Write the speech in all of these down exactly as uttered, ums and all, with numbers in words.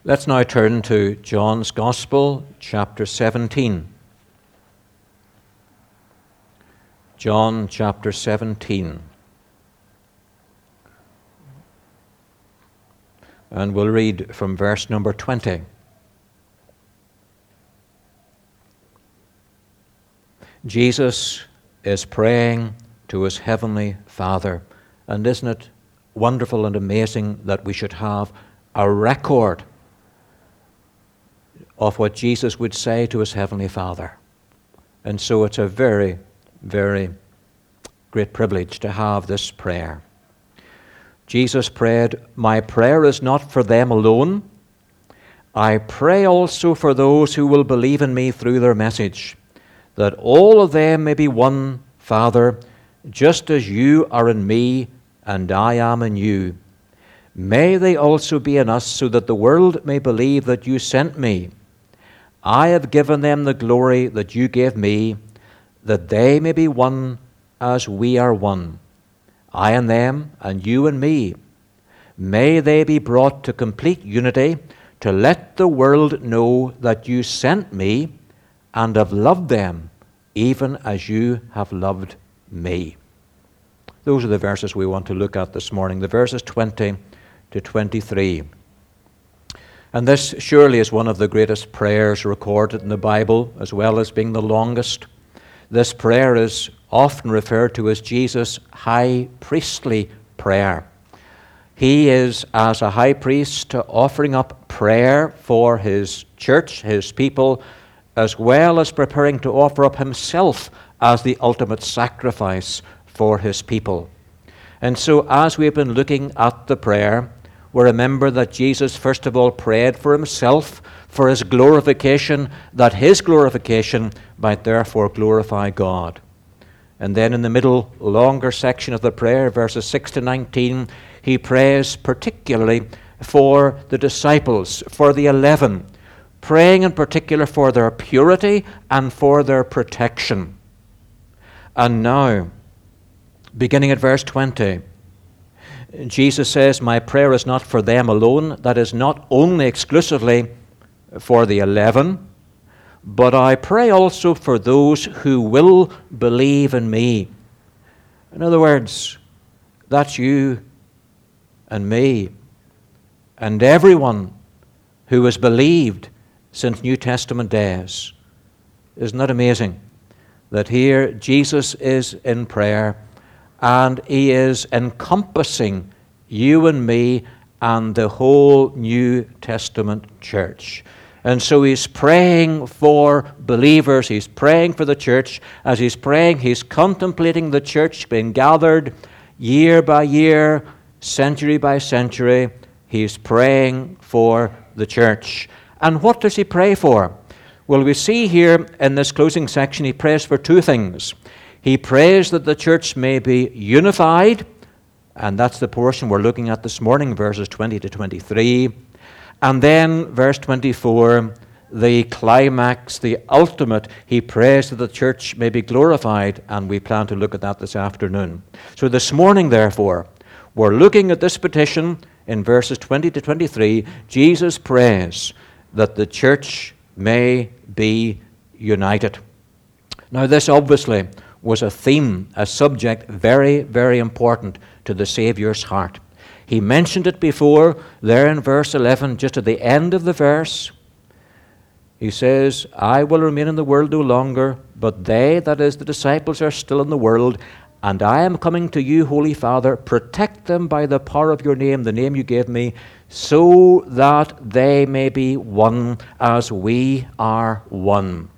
Let's now turn to John's Gospel, chapter seventeen. John chapter seventeen. And we'll read from verse number twenty. Jesus is praying to his heavenly Father. And isn't it wonderful and amazing that we should have a record of what Jesus would say to his heavenly Father? And so it's a very, very great privilege to have this prayer. Jesus prayed, "My prayer is not for them alone. I pray also for those who will believe in me through their message, that all of them may be one, Father, just as you are in me and I am in you. May they also be in us, so that the world may believe that you sent me. I have given them the glory that you gave me, that they may be one as we are one. I and them, and you and me. May they be brought to complete unity, to let the world know that you sent me and have loved them, even as you have loved me." Those are the verses we want to look at this morning, the verses twenty to twenty-three. And this surely is one of the greatest prayers recorded in the Bible, as well as being the longest. This prayer is often referred to as Jesus' high priestly prayer. He is, as a high priest, offering up prayer for his church, his people, as well as preparing to offer up himself as the ultimate sacrifice for his people. And so as we've been looking at the prayer, we remember that Jesus first of all prayed for himself, for his glorification, that his glorification might therefore glorify God. And then in the middle, longer section of the prayer, verses six to nineteen, he prays particularly for the disciples, for the eleven, praying in particular for their purity and for their protection. And now, beginning at verse twenty, Jesus says, "My prayer is not for them alone." That is not only exclusively for the eleven, "but I pray also for those who will believe in me." In other words, that's you and me and everyone who has believed since New Testament days. Isn't that amazing? That here Jesus is in prayer, and he is encompassing you and me and the whole New Testament church. And so he's praying for believers, he's praying for the church. As he's praying, he's contemplating the church being gathered year by year, century by century. He's praying for the church. And what does he pray for? Well, we see here in this closing section, he prays for two things. He prays that the church may be unified, and that's the portion we're looking at this morning, verses twenty to twenty-three. And then verse twenty-four, the climax, the ultimate, he prays that the church may be glorified, and we plan to look at that this afternoon. So this morning, therefore, we're looking at this petition in verses twenty to twenty-three. Jesus prays that the church may be united. Now, this obviously was a theme, a subject very, very important to the Saviour's heart. He mentioned it before, there in verse eleven, just at the end of the verse. He says, "I will remain in the world no longer, but they," that is, the disciples, "are still in the world, and I am coming to you, Holy Father. Protect them by the power of your name, the name you gave me, so that they may be one as we are one."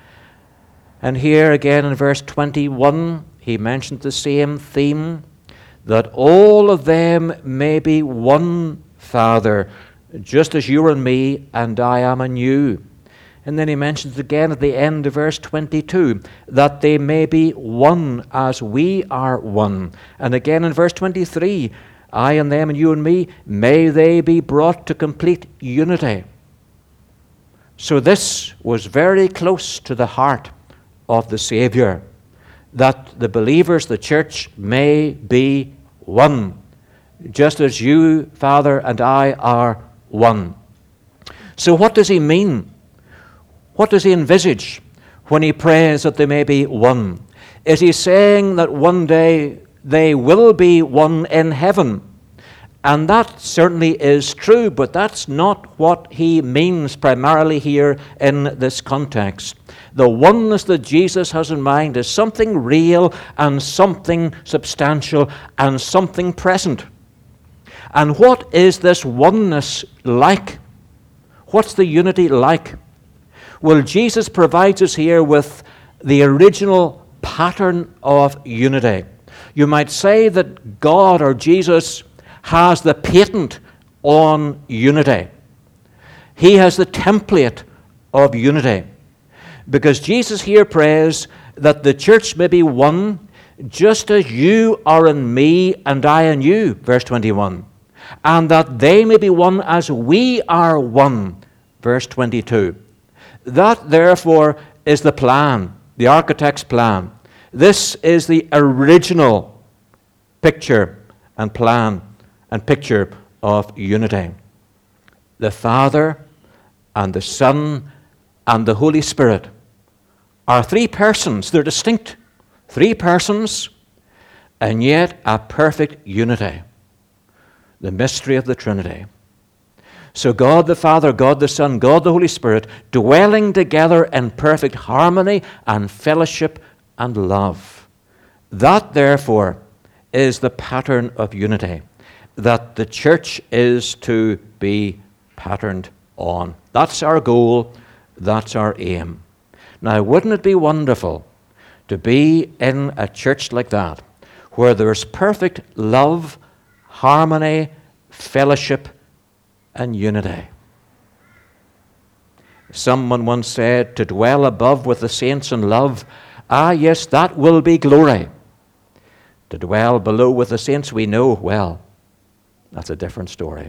And here again in verse twenty-one, he mentioned the same theme, that all of them may be one, Father, just as you are in me and I am in you. And then he mentions again at the end of verse twenty-two, that they may be one as we are one. And again in verse twenty-three, I and them and you and me, may they be brought to complete unity. So this was very close to the heart of the Savior, that the believers, the church, may be one, just as you, Father, and I are one. So what does he mean? What does he envisage when he prays that they may be one? Is he saying that one day they will be one in heaven? And that certainly is true, but that's not what he means primarily here in this context. The oneness that Jesus has in mind is something real and something substantial and something present. And what is this oneness like? What's the unity like? Well, Jesus provides us here with the original pattern of unity. You might say that God or Jesus has the patent on unity. He has the template of unity. Because Jesus here prays that the church may be one, just as you are in me and I in you, verse twenty-one. And that they may be one as we are one, verse twenty-two. That, therefore, is the plan, the architect's plan. This is the original picture and plan and picture of unity. The Father and the Son and the Holy Spirit are three persons. They're distinct. Three persons, and yet a perfect unity. The mystery of the Trinity. So God the Father, God the Son, God the Holy Spirit, dwelling together in perfect harmony and fellowship and love. That, therefore, is the pattern of unity that the church is to be patterned on. That's our goal. That's our aim. Now, wouldn't it be wonderful to be in a church like that, where there's perfect love, harmony, fellowship, and unity? Someone once said, to dwell above with the saints in love, ah, yes, that will be glory. To dwell below with the saints we know, well, that's a different story.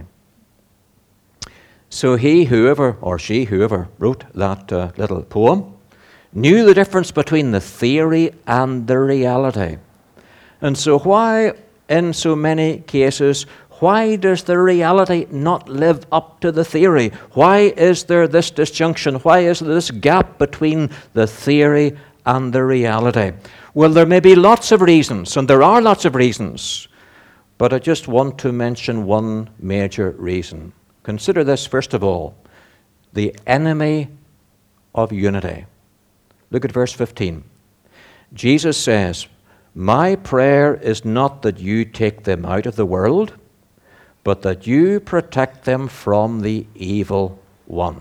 So he, whoever, or she, whoever wrote that uh, little poem, knew the difference between the theory and the reality. And so why, in so many cases, why does the reality not live up to the theory? Why is there this disjunction? Why is there this gap between the theory and the reality? Well, there may be lots of reasons, and there are lots of reasons, but I just want to mention one major reason. Consider this, first of all, the enemy of unity. Look at verse fifteen. Jesus says, my prayer is not that you take them out of the world, but that you protect them from the evil one.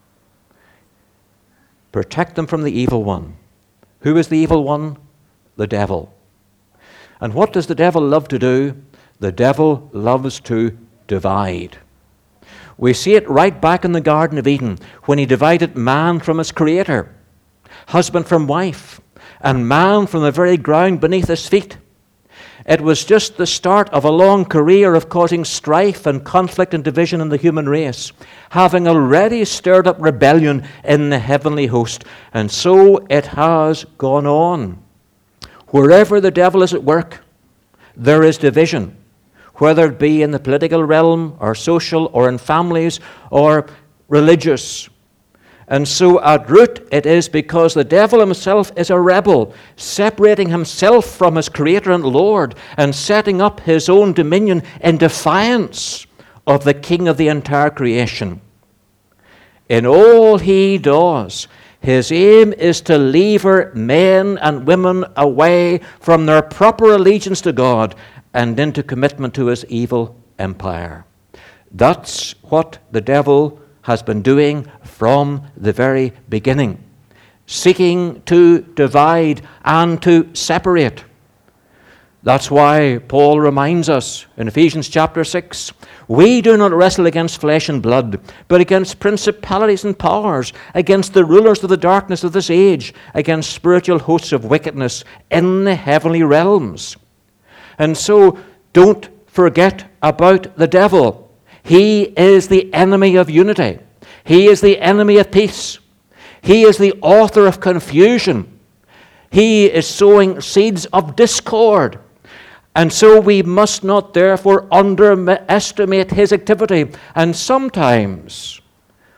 Protect them from the evil one. Who is the evil one? The devil. And what does the devil love to do? The devil loves to divide. We see it right back in the Garden of Eden when he divided man from his creator, husband from wife, and man from the very ground beneath his feet. It was just the start of a long career of causing strife and conflict and division in the human race, having already stirred up rebellion in the heavenly host. And so it has gone on. Wherever the devil is at work, there is division, whether it be in the political realm or social or in families or religious. And so at root it is because the devil himself is a rebel, separating himself from his Creator and Lord and setting up his own dominion in defiance of the King of the entire creation. In all he does, his aim is to lever men and women away from their proper allegiance to God and into commitment to his evil empire. That's what the devil has been doing from the very beginning, seeking to divide and to separate. That's why Paul reminds us in Ephesians chapter six, we do not wrestle against flesh and blood, but against principalities and powers, against the rulers of the darkness of this age, against spiritual hosts of wickedness in the heavenly realms. And so don't forget about the devil. He is the enemy of unity. He is the enemy of peace. He is the author of confusion. He is sowing seeds of discord. And so we must not therefore underestimate his activity. And sometimes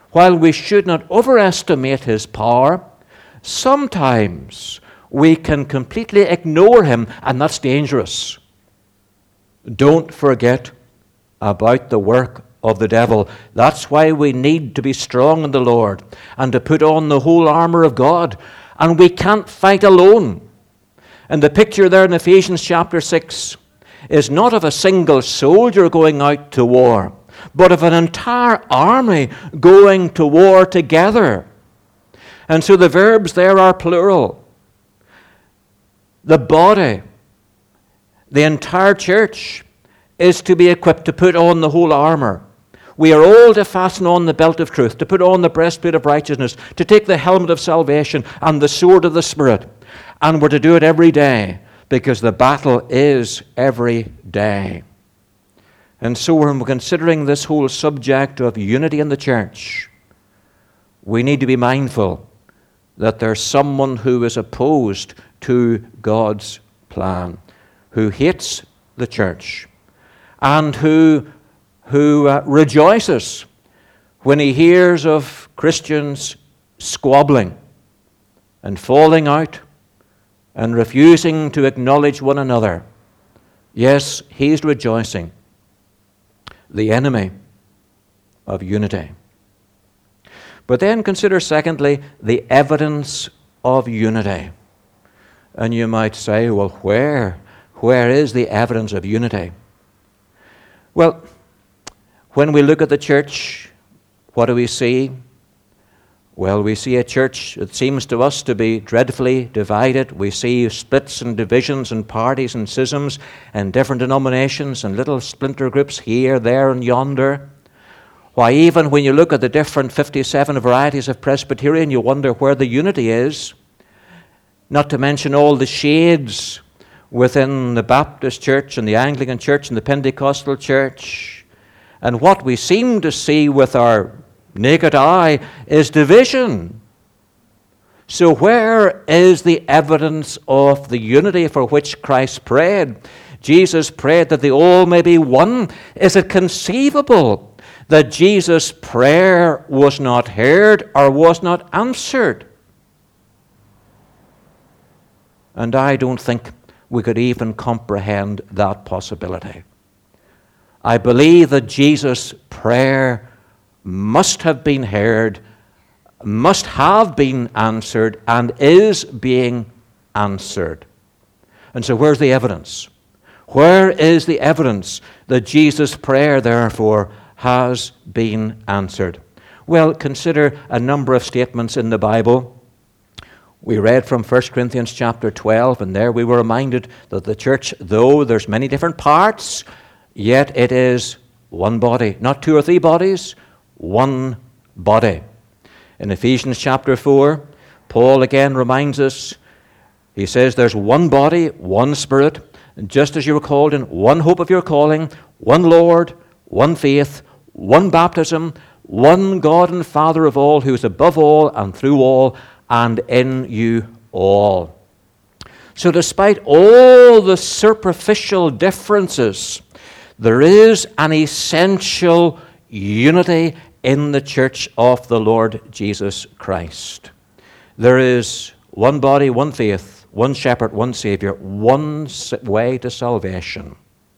while we should not overestimate his power, sometimes we can completely ignore him, and that's dangerous. Don't forget about the work of the devil. That's why we need to be strong in the Lord and to put on the whole armor of God. And we can't fight alone. And the picture there in Ephesians chapter six is not of a single soldier going out to war, but of an entire army going to war together. And so the verbs there are plural. The body, the entire church, is to be equipped to put on the whole armor. We are all to fasten on the belt of truth, to put on the breastplate of righteousness, to take the helmet of salvation and the sword of the Spirit. And we're to do it every day, because the battle is every day. And so when we're considering this whole subject of unity in the church, we need to be mindful that there's someone who is opposed to God's plan, who hates the church, and who, who uh, rejoices when he hears of Christians squabbling and falling out and refusing to acknowledge one another. Yes, he's rejoicing. The enemy of unity. But then consider, secondly, the evidence of unity. And you might say, well, where? Where is the evidence of unity? Well, when we look at the church, what do we see? Well, we see a church that seems to us to be dreadfully divided. We see splits and divisions and parties and schisms and different denominations and little splinter groups here, there, and yonder. Why, even when you look at the different fifty-seven varieties of Presbyterian, you wonder where the unity is. Not to mention all the shades within the Baptist church and the Anglican church and the Pentecostal church. And what we seem to see with our naked eye is division. So where is the evidence of the unity for which Christ prayed? Jesus prayed that they all may be one. Is it conceivable that Jesus' prayer was not heard or was not answered? And I don't think we could even comprehend that possibility. I believe that Jesus' prayer must have been heard, must have been answered, and is being answered. And so where's the evidence? Where is the evidence that Jesus' prayer, therefore, has been answered? Well, consider a number of statements in the Bible. We read from First Corinthians chapter twelve, and there we were reminded that the church, though there's many different parts, yet it is one body. Not two or three bodies, one body. In Ephesians chapter four, Paul again reminds us, he says there's one body, one Spirit, and just as you were called in one hope of your calling, one Lord, one faith, one baptism, one God and Father of all, who is above all and through all and in you all. So despite all the superficial differences, there is an essential unity in the church of the Lord Jesus Christ. There is one body, one faith, one shepherd, one Savior, one way to salvation.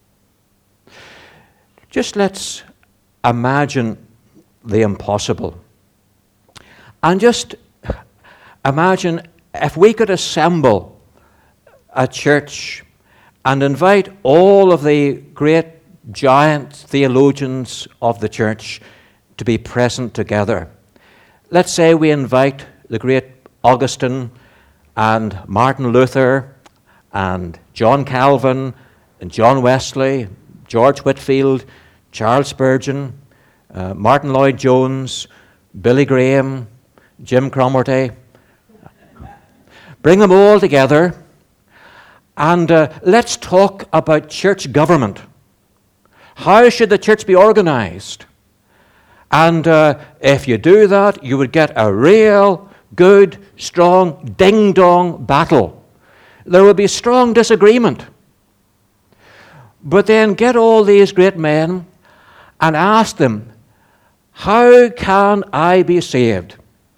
Just let's imagine the impossible. And just imagine if we could assemble a church and invite all of the great giant theologians of the church to be present together. Let's say we invite the great Augustine and Martin Luther and John Calvin and John Wesley, George Whitefield, Charles Spurgeon, uh, Martin Lloyd-Jones, Billy Graham, Jim Cromarty. Bring them all together and uh, let's talk about church government. How should the church be organized? And uh, if you do that, you would get a real, good, strong, ding-dong battle. There would be strong disagreement. But then get all these great men and ask them, How can I be saved?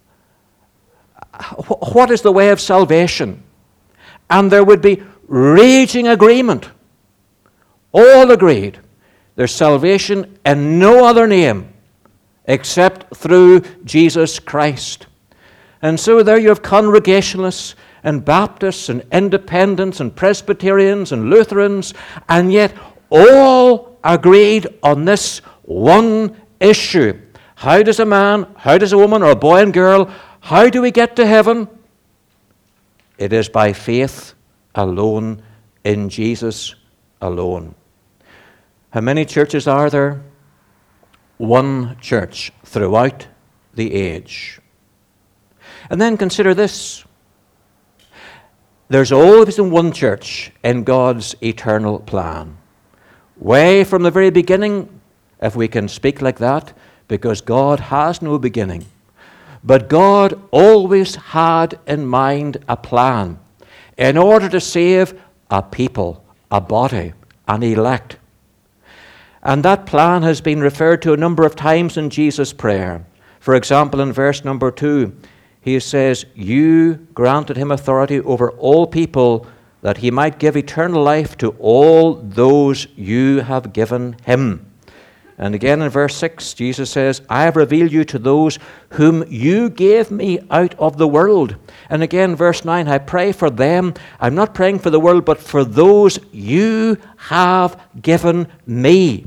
What is the way of salvation? And there would be raging agreement. All agreed. There's salvation in no other name except through Jesus Christ. And so there you have Congregationalists and Baptists and Independents and Presbyterians and Lutherans, and yet all agreed on this one issue. How does a man, how does a woman, or a boy and girl, how do we get to heaven? It is by faith alone, in Jesus alone. How many churches are there? One church throughout the age. And then consider this. There's always been one church in God's eternal plan. Way from the very beginning, if we can speak like that, because God has no beginning. But God always had in mind a plan in order to save a people, a body, an elect. And that plan has been referred to a number of times in Jesus' prayer. For example, in verse number two, he says, you granted him authority over all people, that he might give eternal life to all those you have given him. And again in verse six, Jesus says, I have revealed you to those whom you gave me out of the world. And again, verse nine, I pray for them. I'm not praying for the world, but for those you have given me.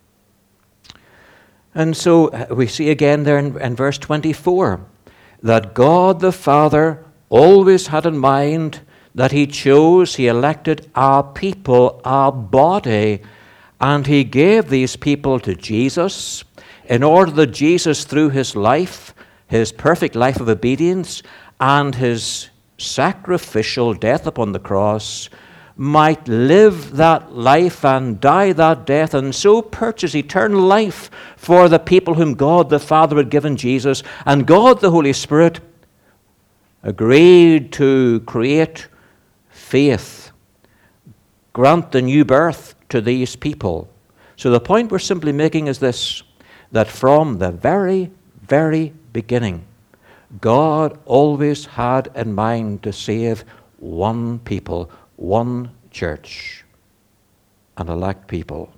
And so we see again there in, in verse twenty-four, that God the Father always had in mind that he chose, he elected our people, our body, and he gave these people to Jesus in order that Jesus, through his life, his perfect life of obedience, and his sacrificial death upon the cross, might live that life and die that death, and so purchase eternal life for the people whom God the Father had given Jesus. And God the Holy Spirit agreed to create faith, grant the new birth to these people. So the point we're simply making is this, that from the very, very beginning, God always had in mind to save one people, one church, an elect people.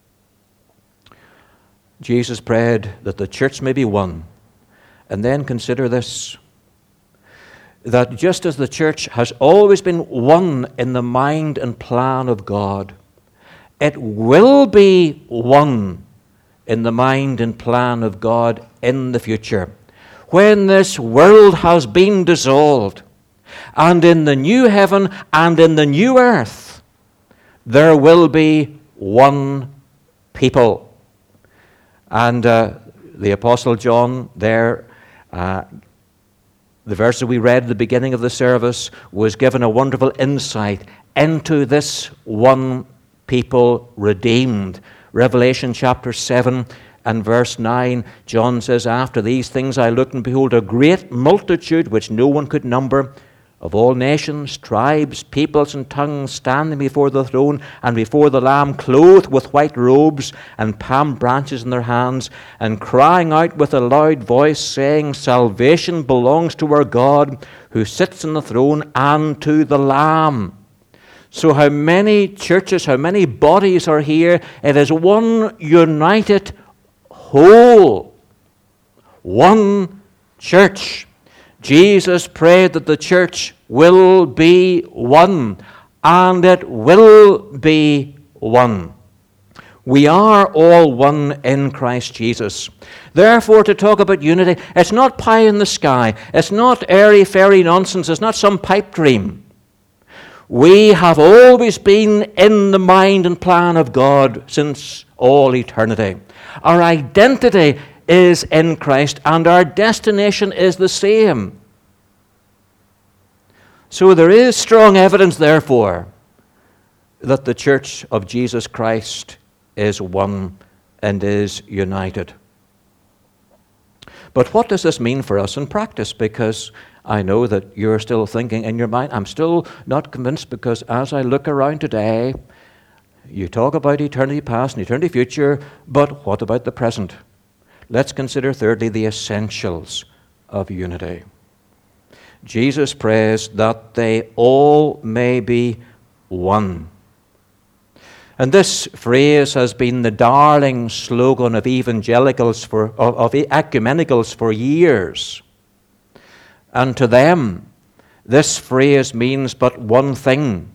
Jesus prayed that the church may be one. And then consider this, that just as the church has always been one in the mind and plan of God, it will be one in the mind and plan of God in the future, when this world has been dissolved, and in the new heaven and in the new earth, there will be one people. And uh, the Apostle John there, uh, the verse that we read at the beginning of the service, was given a wonderful insight into this one people redeemed. Revelation chapter seven and verse nine, John says, after these things I looked, and behold, a great multitude which no one could number, of all nations, tribes, peoples, and tongues, standing before the throne and before the Lamb, clothed with white robes and palm branches in their hands, and crying out with a loud voice, saying, salvation belongs to our God, who sits on the throne, and to the Lamb. So how many churches, how many bodies are here? It is one united whole, one church. Jesus prayed that the church will be one, and it will be one. We are all one in Christ Jesus. Therefore, to talk about unity, it's not pie in the sky. It's not airy-fairy nonsense. It's not some pipe dream. We have always been in the mind and plan of God since all eternity. Our identity is in Christ, and our destination is the same. So there is strong evidence, therefore, that the church of Jesus Christ is one and is united. But what does this mean for us in practice? Because I know that you're still thinking in your mind, I'm still not convinced, because as I look around today, you talk about eternity past and eternity future, but what about the present? let's consider thirdly the essentials of unity. Jesus prays that they all may be one. And this phrase has been the darling slogan of evangelicals for, of, of ecumenicals for years. And to them, this phrase means but one thing: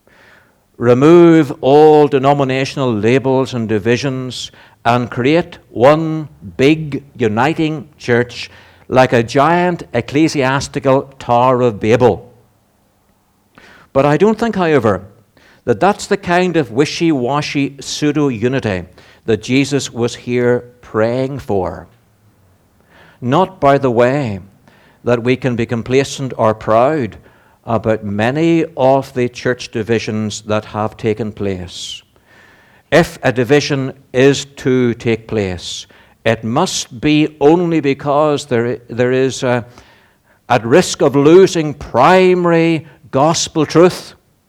remove all denominational labels and divisions and create one big uniting church like a giant ecclesiastical Tower of Babel. But I don't think, however, that that's the kind of wishy-washy pseudo-unity that Jesus was here praying for. Not, by the way, that we can be complacent or proud about many of the church divisions that have taken place. If a division is to take place, it must be only because there, there is a, at risk of losing primary gospel truth.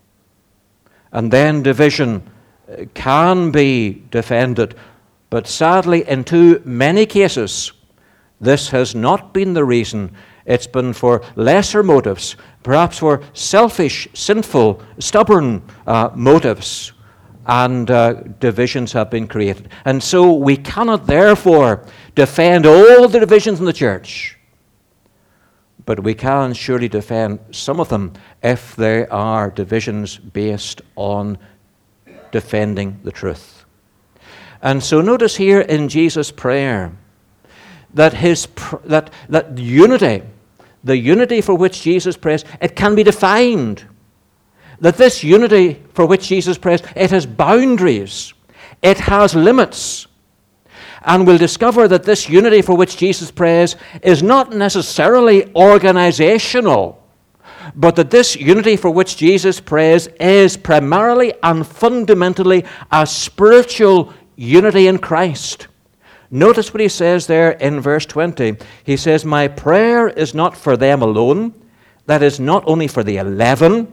And then division can be defended. But sadly, in too many cases, this has not been the reason. It's been for lesser motives, perhaps for selfish, sinful, stubborn uh, motives, and uh, divisions have been created. And so we cannot therefore defend all the divisions in the church, but we can surely defend some of them if they are divisions based on defending the truth. And so notice here in Jesus' prayer that his pr- that that unity, the unity for which Jesus prays, it can be defined. That this unity for which Jesus prays, it has boundaries, it has limits. And we'll discover that this unity for which Jesus prays is not necessarily organizational, but that this unity for which Jesus prays is primarily and fundamentally a spiritual unity in Christ. Notice what he says there in verse twenty. He says, "My prayer is not for them alone," that is, not only for the eleven.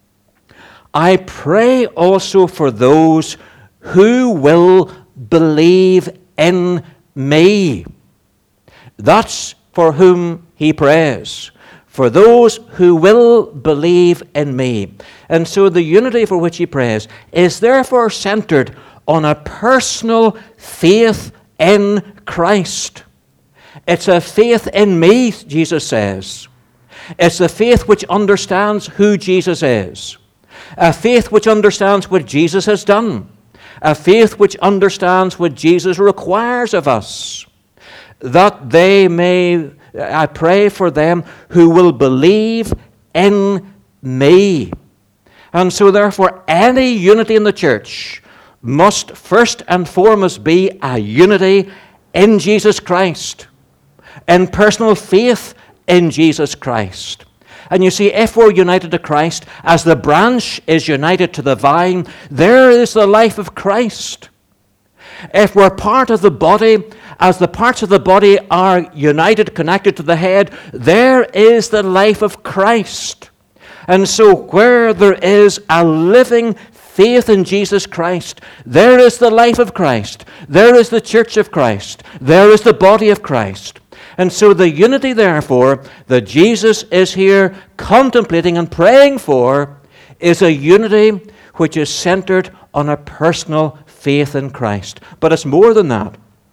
"I pray also for those who will believe in me." That's for whom he prays. For those who will believe in me. And so the unity for which he prays is therefore centered on a personal faith in Christ. It's a faith in me, Jesus says. It's a faith which understands who Jesus is. A faith which understands what Jesus has done. A faith which understands what Jesus requires of us. That they may, I pray for them who will believe in me. And so therefore any unity in the church must first and foremost be a unity in Jesus Christ. In personal faith in Jesus Christ. And you see, if we're united to Christ, as the branch is united to the vine, there is the life of Christ. If we're part of the body, as the parts of the body are united, connected to the head, there is the life of Christ. And so where there is a living faith in Jesus Christ, there is the life of Christ. There is the church of Christ. There is the body of Christ. And so the unity, therefore, that Jesus is here contemplating and praying for is a unity which is centered on a personal faith in Christ. But it's more than that.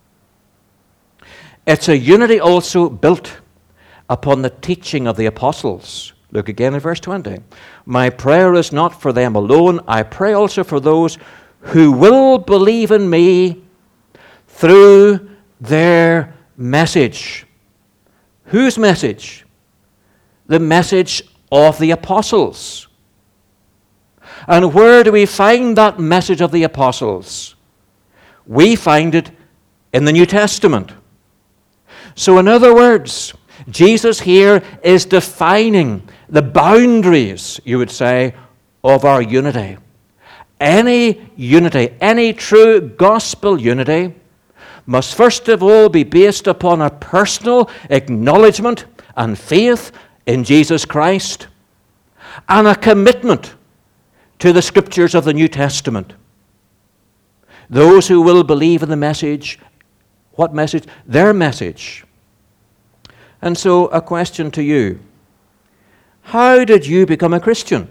It's a unity also built upon the teaching of the apostles. Look again at verse twenty. "My prayer is not for them alone. I pray also for those who will believe in me through their message." Whose message? The message of the apostles. And where do we find that message of the apostles? We find it in the New Testament. So in other words, Jesus here is defining the boundaries, you would say, of our unity. Any unity, any true gospel unity, must first of all be based upon a personal acknowledgement and faith in Jesus Christ and a commitment to the scriptures of the New Testament. Those who will believe in the message, What message? Their message. And so a question to you. How did you become a Christian?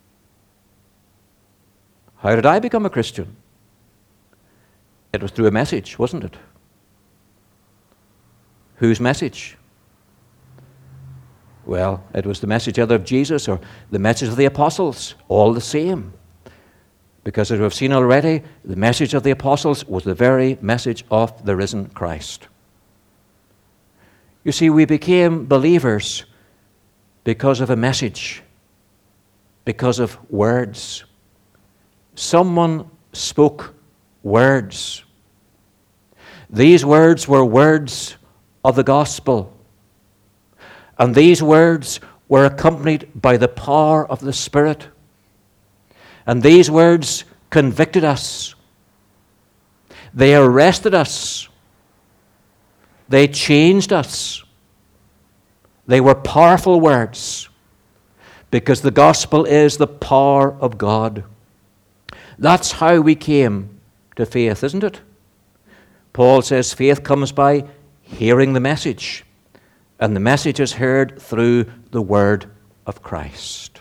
How did I become a Christian? It was through a message, wasn't it? Whose message? Well, it was the message either of Jesus or the message of the apostles, all the same. Because as we've seen already, the message of the apostles was the very message of the risen Christ. You see, we became believers because of a message, because of words. Someone spoke words. These words were words of the gospel. And these words were accompanied by the power of the Spirit. And these words convicted us. They arrested us. They changed us. They were powerful words because the gospel is the power of God. That's how we came to faith, isn't it? Paul says faith comes by hearing the message, and the message is heard through the word of Christ.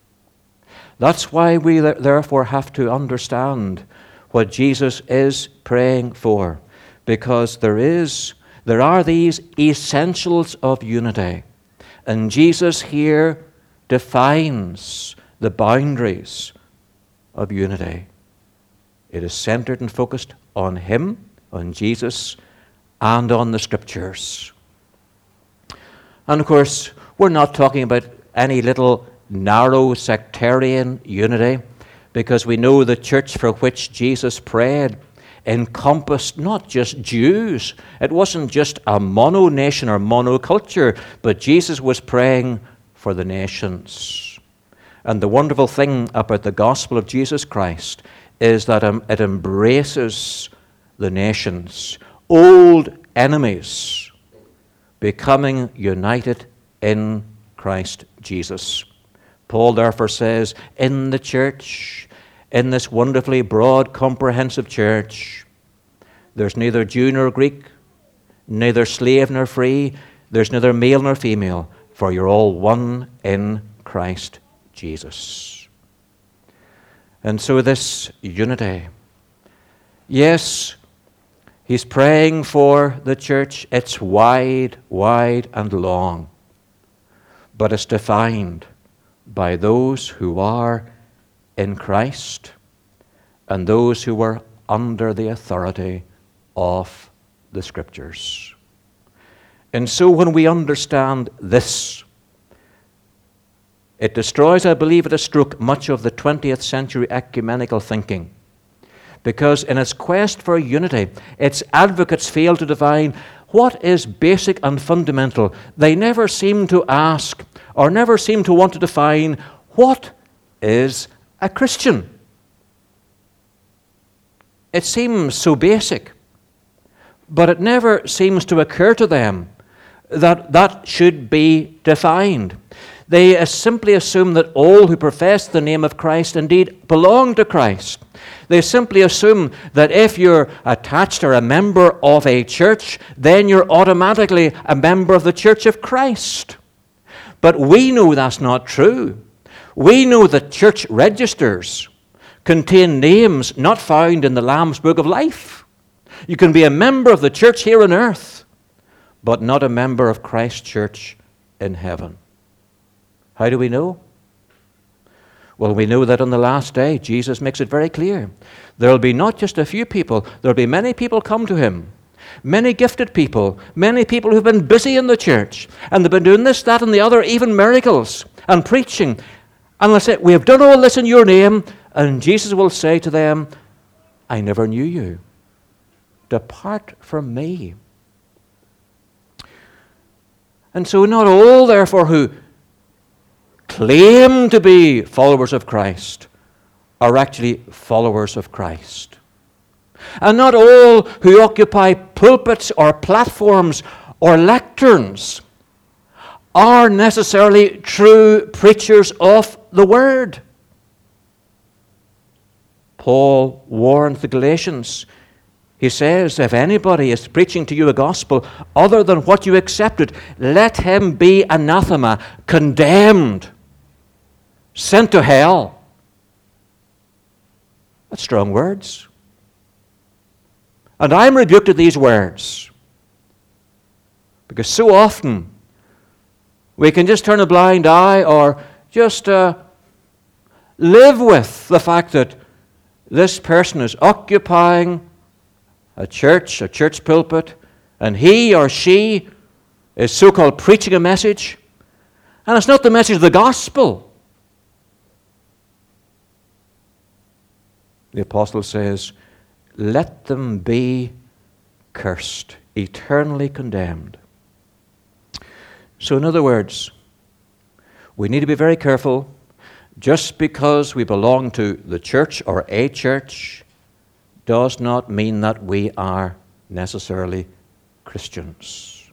That's why we therefore have to understand what Jesus is praying for, because there is, there are these essentials of unity, and Jesus here defines the boundaries of unity. It is centered and focused on Him, on Jesus, and on the Scriptures. And of course, we're not talking about any little narrow sectarian unity, because we know the church for which Jesus prayed encompassed not just Jews. It wasn't just a mono-nation or monoculture, but Jesus was praying for the nations. And the wonderful thing about the gospel of Jesus Christ is that it embraces the nations, old enemies, becoming united in Christ Jesus. Paul therefore says, in the church, in this wonderfully broad, comprehensive church, there's neither Jew nor Greek, neither slave nor free, there's neither male nor female, for you're all one in Christ Jesus. And so this unity, yes, he's praying for the church. It's wide, wide and long, but it's defined by those who are in Christ and those who are under the authority of the Scriptures. And so when we understand this, it destroys, I believe, at a stroke, much of the twentieth century ecumenical thinking. Because in its quest for unity, its advocates fail to define what is basic and fundamental. They never seem to ask or never seem to want to define what is a Christian. It seems so basic, but it never seems to occur to them that that should be defined. They simply assume that all who profess the name of Christ indeed belong to Christ. They simply assume that if you're attached or a member of a church, then you're automatically a member of the Church of Christ. But we know that's not true. We know that church registers contain names not found in the Lamb's Book of Life. You can be a member of the church here on earth, but not a member of Christ's church in heaven. How do we know? Well, we know that on the last day, Jesus makes it very clear. There will be not just a few people, there will be many people come to him. Many gifted people, many people who've been busy in the church, and they've been doing this, that, and the other, even miracles, and preaching. And they'll say, we have done all this in your name, and Jesus will say to them, I never knew you. Depart from me. And so not all, therefore, who claim to be followers of Christ are actually followers of Christ. And not all who occupy pulpits or platforms or lecterns are necessarily true preachers of the Word. Paul warned the Galatians, He says, if anybody is preaching to you a gospel other than what you accepted, let him be anathema, condemned, sent to hell. That's strong words. And I'm rebuked at these words because so often we can just turn a blind eye or just uh, live with the fact that this person is occupying a church, a church pulpit, and he or she is so-called preaching a message, and it's not the message of the gospel. The apostle says, let them be cursed, eternally condemned. So in other words, we need to be very careful. Just because we belong to the church or a church does not mean that we are necessarily Christians.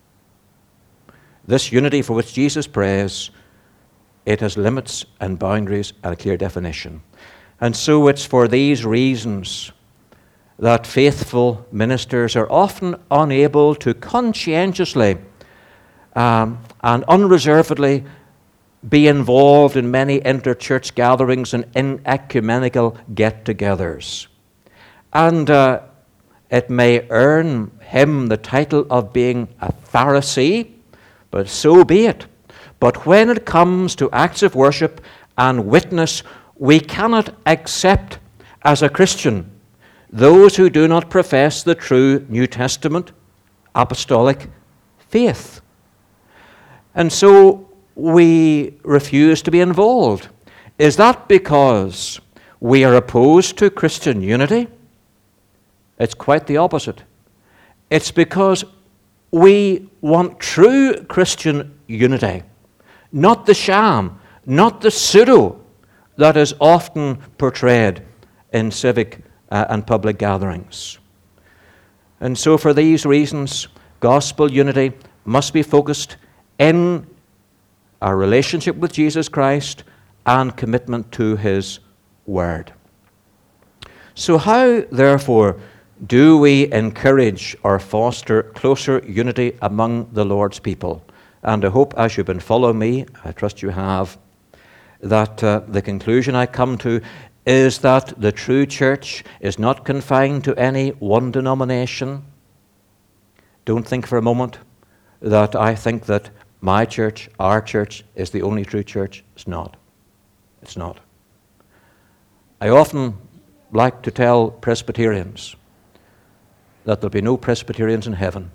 This unity for which Jesus prays, it has limits and boundaries and a clear definition. And so it's for these reasons that faithful ministers are often unable to conscientiously um, and unreservedly be involved in many inter-church gatherings and in ecumenical get-togethers. And uh, it may earn him the title of being a Pharisee, but so be it. But when it comes to acts of worship and witness, we cannot accept as a Christian those who do not profess the true New Testament apostolic faith. And so we refuse to be involved. Is that because we are opposed to Christian unity? It's quite the opposite. It's because we want true Christian unity, not the sham, not the pseudo that is often portrayed in civic uh, and public gatherings. And so for these reasons, gospel unity must be focused in our relationship with Jesus Christ and commitment to his word. So how, therefore, do we encourage or foster closer unity among the Lord's people? And I hope as you've been following me, I trust you have, that uh, the conclusion I come to is that the true church is not confined to any one denomination. Don't think for a moment that I think that my church, our church, is the only true church. It's not. It's not. I often like to tell Presbyterians that there'll be no Presbyterians in heaven.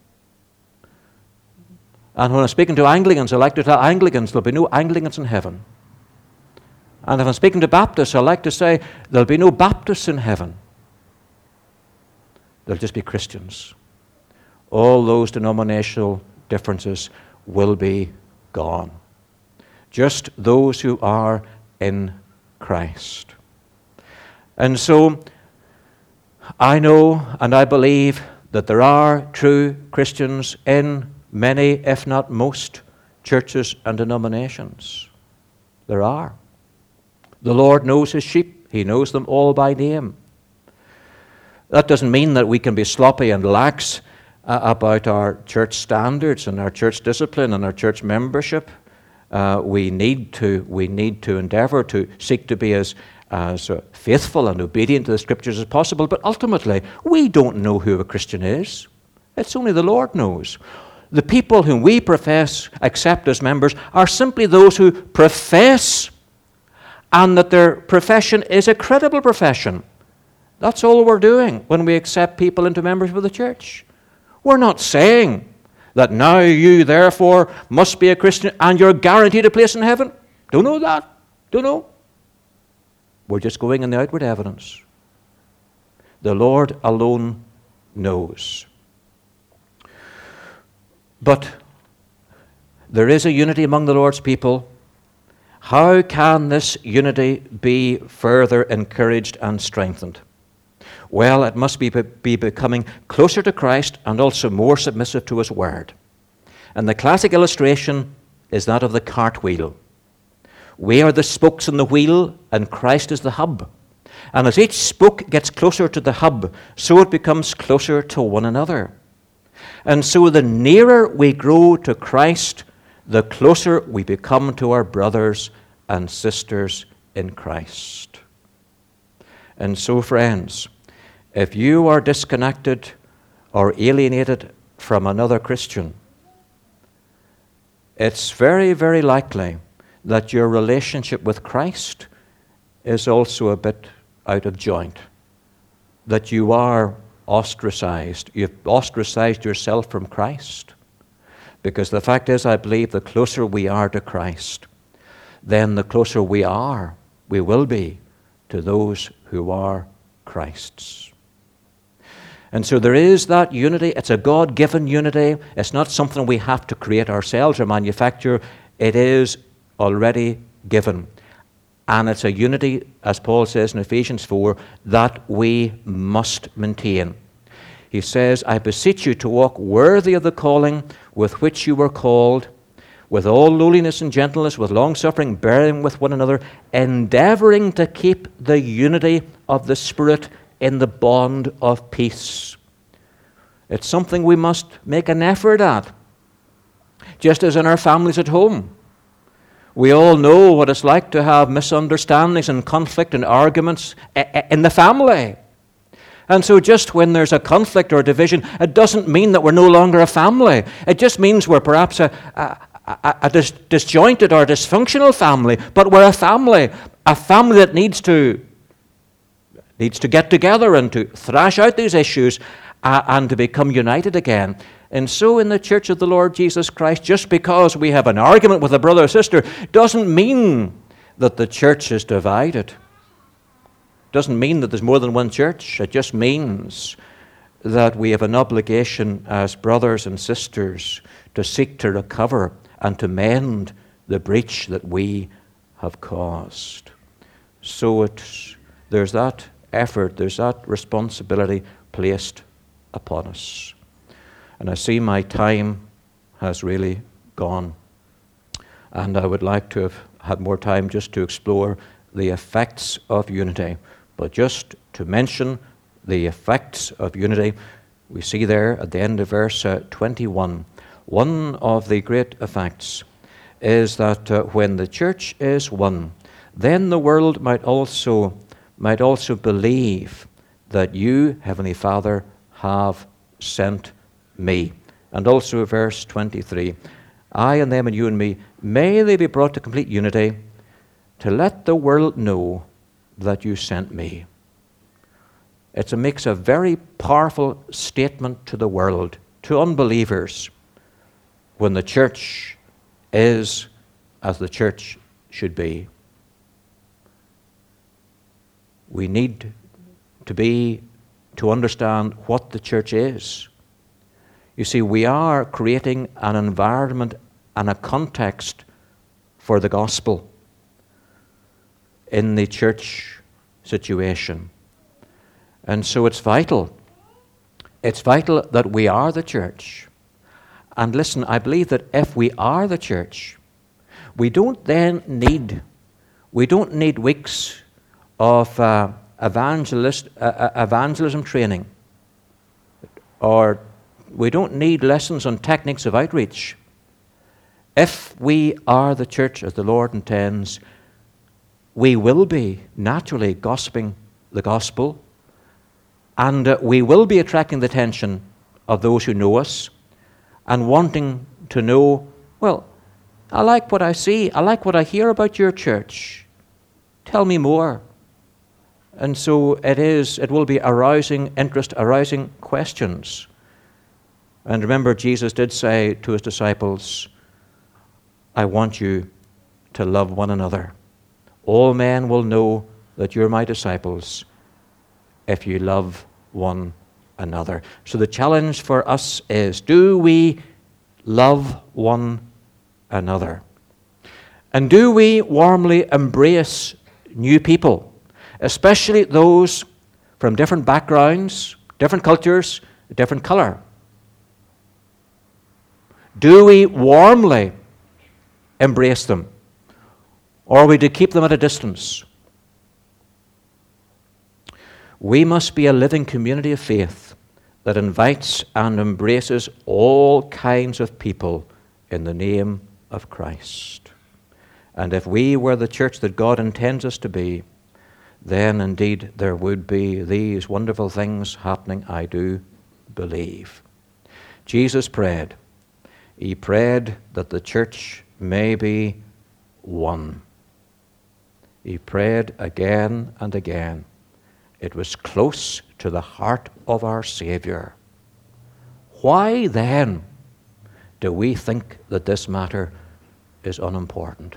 And when I'm speaking to Anglicans, I like to tell Anglicans there'll be no Anglicans in heaven. And if I'm speaking to Baptists, I like to say there'll be no Baptists in heaven. There'll just be Christians. All those denominational differences will be gone. Just those who are in Christ. And so, I know and I believe that there are true Christians in many, if not most, churches and denominations. There are. The Lord knows his sheep. He knows them all by name. That doesn't mean that we can be sloppy and lax uh, about our church standards and our church discipline and our church membership. Uh, we need to we need to endeavor to seek to be as as uh, faithful and obedient to the Scriptures as possible. But ultimately, we don't know who a Christian is. It's only the Lord knows. The people whom we profess, accept as members, are simply those who profess, and that their profession is a credible profession. That's all we're doing when we accept people into membership of the church. We're not saying that now you therefore must be a Christian and you're guaranteed a place in heaven. Don't know that. Don't know. We're just going on the outward evidence. The Lord alone knows. But there is a unity among the Lord's people. How can this unity be further encouraged and strengthened? Well, it must be, be becoming closer to Christ and also more submissive to his word. And the classic illustration is that of the cartwheel. We are the spokes in the wheel, and Christ is the hub. And as each spoke gets closer to the hub, so it becomes closer to one another. And so the nearer we grow to Christ, the closer we become to our brothers and sisters in Christ. And so, friends, if you are disconnected or alienated from another Christian, it's very, very likely that your relationship with Christ is also a bit out of joint, that you are ostracized. You've ostracized yourself from Christ. Because the fact is, I believe the closer we are to Christ, then the closer we are, we will be to those who are Christ's. And so there is that unity. It's a God-given unity. It's not something we have to create ourselves or manufacture. It is already given. And it's a unity, as Paul says in Ephesians four, that we must maintain. He says, I beseech you to walk worthy of the calling with which you were called, with all lowliness and gentleness, with long-suffering, bearing with one another, endeavoring to keep the unity of the Spirit in the bond of peace. It's something we must make an effort at, just as in our families at home. We all know what it's like to have misunderstandings and conflict and arguments in the family. And so just when there's a conflict or a division, it doesn't mean that we're no longer a family. It just means we're perhaps a, a, a, a dis- disjointed or dysfunctional family, but we're a family, a family that needs to, needs to get together and to thrash out these issues uh, and to become united again. And so in the Church of the Lord Jesus Christ, just because we have an argument with a brother or sister doesn't mean that the church is divided. Doesn't mean that there's more than one church. It just means that we have an obligation as brothers and sisters to seek to recover and to mend the breach that we have caused. So it's, there's that effort, there's that responsibility placed upon us. And I see my time has really gone. And I would like to have had more time just to explore the effects of unity. But just to mention the effects of unity, we see there at the end of verse uh, twenty-one, one of the great effects is that uh, when the church is one, then the world might also, might also believe that you, Heavenly Father, have sent me. And also verse twenty-three, I and them and you and me, may they be brought to complete unity, to let the world know that you sent me. It makes a very powerful statement to the world, to unbelievers, when the church is as the church should be. We need to be, to understand what the church is. You see, we are creating an environment and a context for the gospel in the church situation. And so it's vital. It's vital that we are the church. And listen, I believe that if we are the church, we don't then need, we don't need weeks of uh, evangelist, uh, evangelism training, or we don't need lessons on techniques of outreach. If we are the church as the Lord intends, we will be naturally gossiping the gospel, and uh, we will be attracting the attention of those who know us and wanting to know, well, I like what I see, I like what I hear about your church. Tell me more. And so it is, it will be arousing interest, arousing questions. And remember, Jesus did say to his disciples, I want you to love one another. All men will know that you're my disciples if you love one another. So the challenge for us is, do we love one another? And do we warmly embrace new people, especially those from different backgrounds, different cultures, different color? Do we warmly embrace them? Or are we to keep them at a distance? We must be a living community of faith that invites and embraces all kinds of people in the name of Christ. And if we were the church that God intends us to be, then indeed there would be these wonderful things happening, I do believe. Jesus prayed. He prayed that the church may be one. He prayed again and again. It was close to the heart of our Savior. Why then do we think that this matter is unimportant?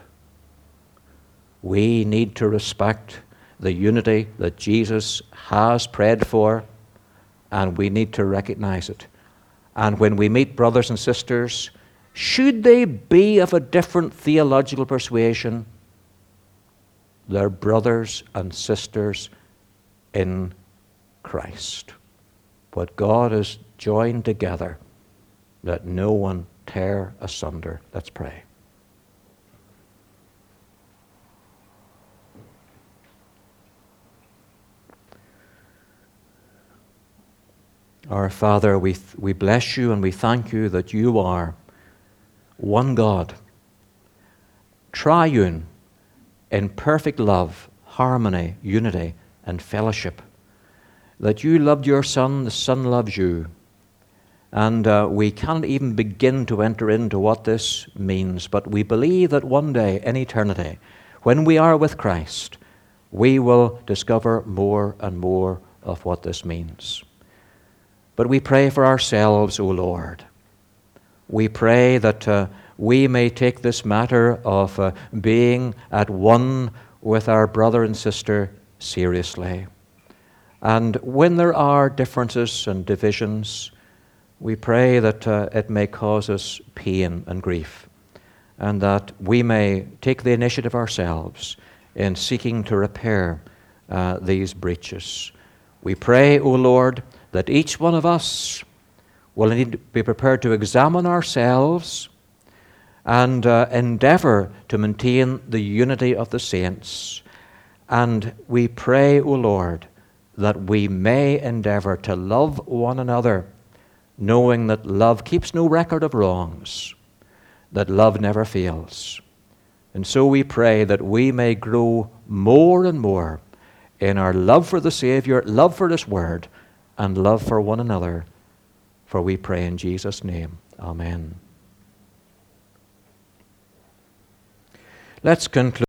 We need to respect the unity that Jesus has prayed for, and we need to recognize it. And when we meet brothers and sisters, should they be of a different theological persuasion, they're brothers and sisters in Christ. What God has joined together, let no one tear asunder. Let's pray. Our Father, we, th- we bless you and we thank you that you are one God, triune, in perfect love, harmony, unity, and fellowship. That you loved your Son, the Son loves you. And uh, we can't even begin to enter into what this means, but we believe that one day in eternity, when we are with Christ, we will discover more and more of what this means. But we pray for ourselves, O Lord. We pray that uh, we may take this matter of uh, being at one with our brother and sister seriously. And when there are differences and divisions, we pray that uh, it may cause us pain and grief, and that we may take the initiative ourselves in seeking to repair uh, these breaches. We pray, O Lord, that each one of us will need to be prepared to examine ourselves and uh, endeavor to maintain the unity of the saints. And we pray, O Lord, that we may endeavor to love one another, knowing that love keeps no record of wrongs, that love never fails. And so we pray that we may grow more and more in our love for the Savior, love for His Word, and love for one another. For we pray in Jesus' name. Amen. Let's conclude.